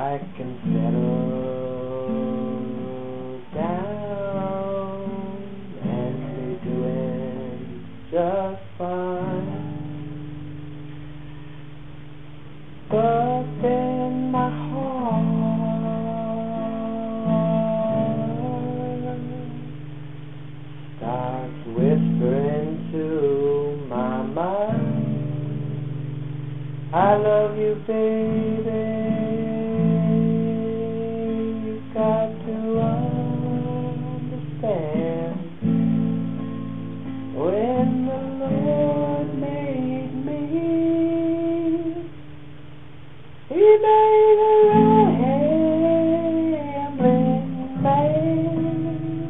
I can settle down and be doing just fine. But then my heart starts whispering to my mind, I love you, baby. You've got to understand, when the Lord made me, He made a rambling man.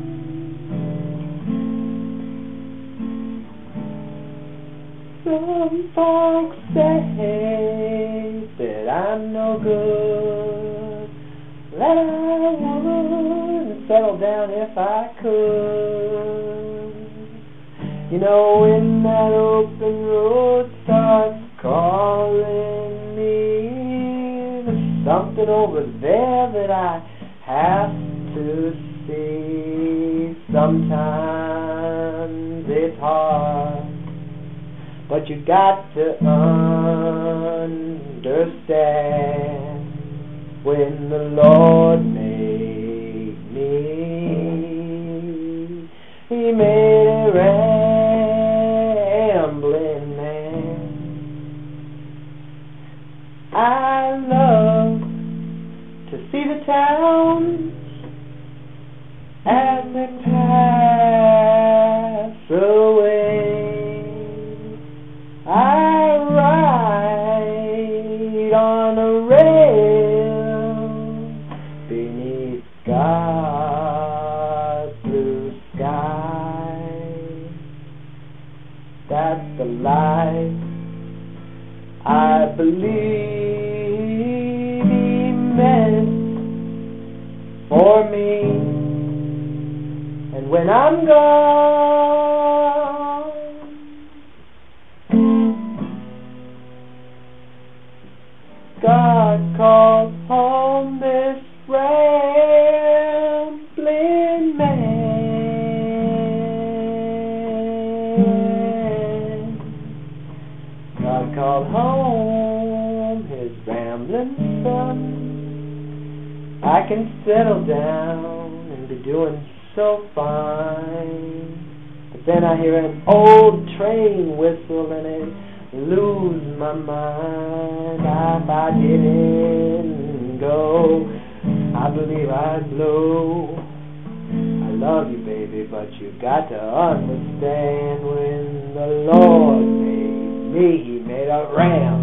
Some folks say that I'm no good, that I wouldn't settle down if I could. You know, when that open road starts calling me, there's something over there that I have to see. Sometimes it's hard, but you got to understand, when the Lord made me, He made a rambling man. I love to see the towns as they pass away. I ride on a rail beneath God's blue sky. That's the life I believe He meant for me. And when I'm gone, God called home this rambling man. God called home His rambling son. I can settle down and be doing so fine, but then I hear an old train whistle and it lose my mind. If I didn't go, I believe I'd blow. I love you, baby, but you got to understand, when the Lord made me, He made a ram.